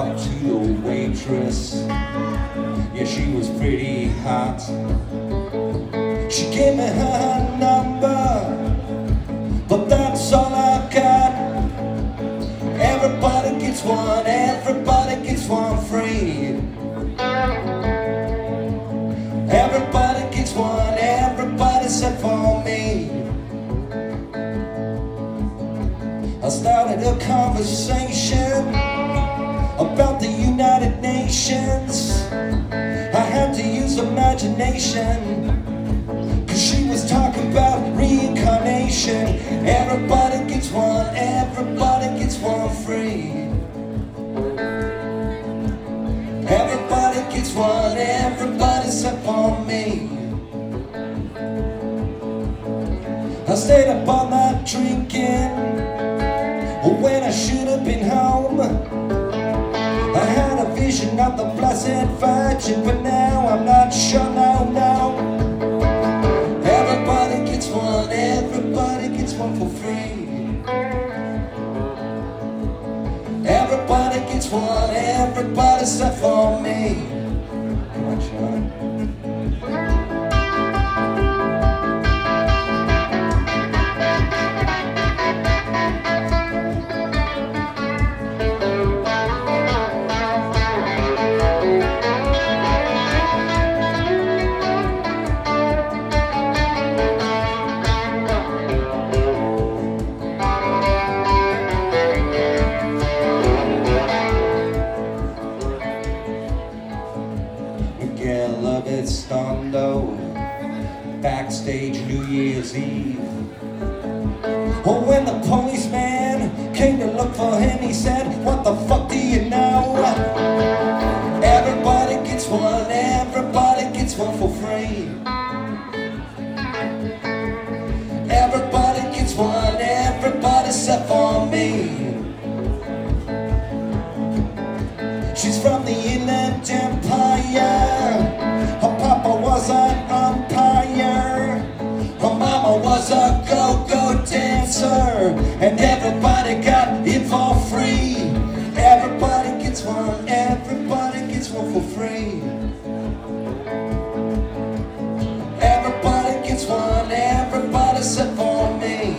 talked to the waitress. Yeah, she was pretty hot. She gave me her number, but that's all I got. Everybody gets one, everybody gets one free. Everybody gets one, everybody except for me. I started a conversation about the United Nations. I had to use imagination, 'cause she was talking about reincarnation. Everybody gets one, everybody gets one free. Everybody gets one, everybody except for me. I stayed up all night drinking when I should have been home. I had a vision of the Blessed Virgin, but now I'm not sure, no. Everybody gets one, everybody gets one for free. Everybody gets one, everybody except for me. Come on, Sean. Stondo, backstage New Year's Eve. Oh, when the policeman came to look for him, he said, "What the fuck do you know? Everybody gets one, everybody gets one for free. Everybody gets one, everybody except for me." She's from the Inland Empire. Her papa was an umpire. Her mama was a go-go dancer. And everybody got it for free. Everybody gets one, everybody gets one for free. Everybody gets one, everybody except for me.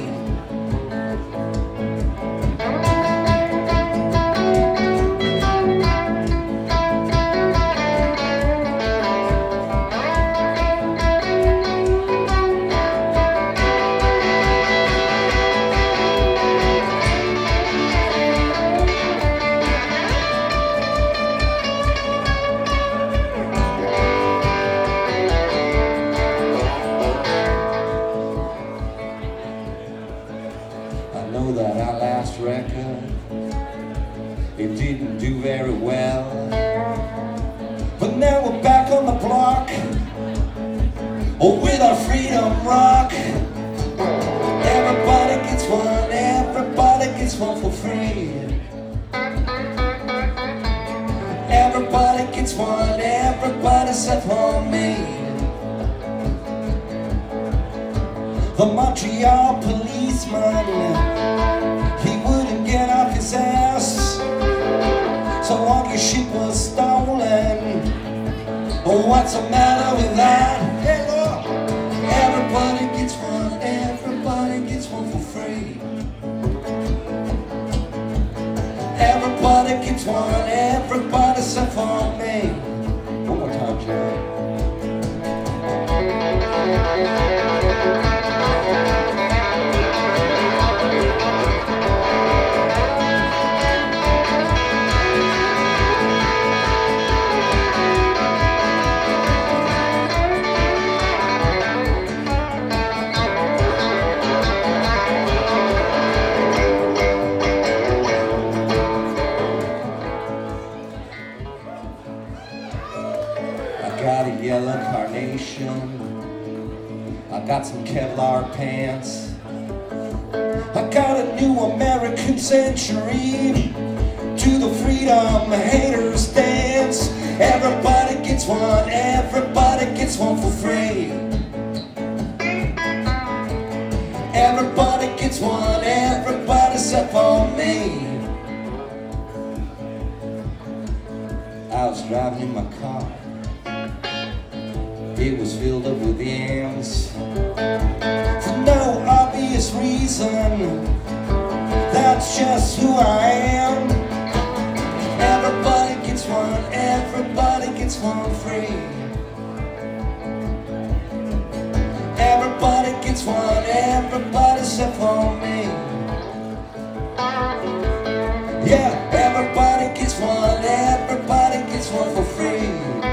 That our last record, it didn't do very well, but now we're back on the block, with our freedom rock. Everybody gets one, everybody gets one for free. Everybody gets one, everybody except for me. The Montreal policeman, he wouldn't get off his ass, so all your shit was stolen. Oh, what's the matter with that? Hey, look. Everybody gets one, everybody gets one for free. Everybody gets one, everybody except for me. One more time, Jerry. Got a yellow carnation, I got some Kevlar pants, I got a new American century, to the freedom haters dance. Everybody gets one, everybody gets one for free. Everybody gets one, everybody except for me. driving in my car. It was filled up with yams. For no obvious reason, that's just who I am. Everybody gets one, everybody gets one free. Everybody gets one, everybody except for me. Yeah, everybody gets one, everybody gets one for free.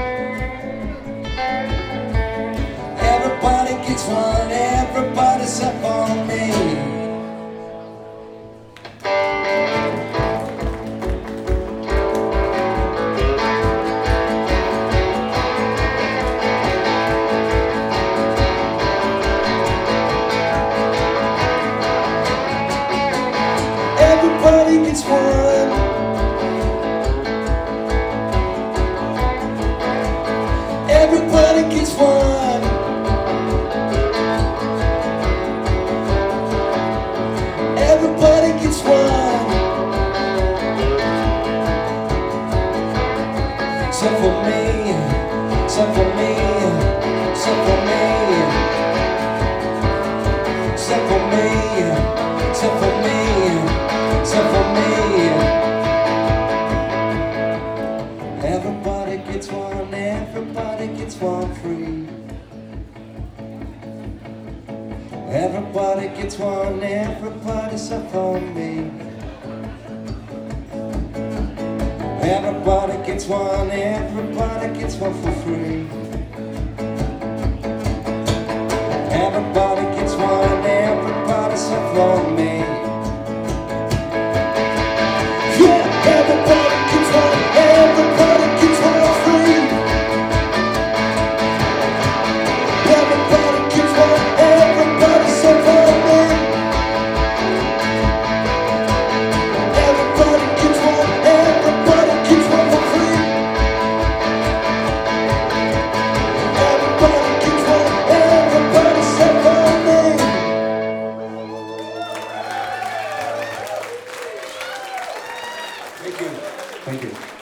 Everybody gets one, everybody except for me. Everybody gets one. Everybody gets one. Everybody gets one. Except for me, except for me, except for me, except for me, except for me, except for me. Everybody gets one, everybody gets one free. Everybody gets one, everybody except for me. Everybody gets one, everybody gets one for free. Everybody gets one, everybody except for me. Yeah, everybody gets one, everybody gets one free. Everybody gets one, everybody except for me. Everybody gets one, everybody gets one for free. Everybody gets one, everybody except for me. Thank you. Thank you.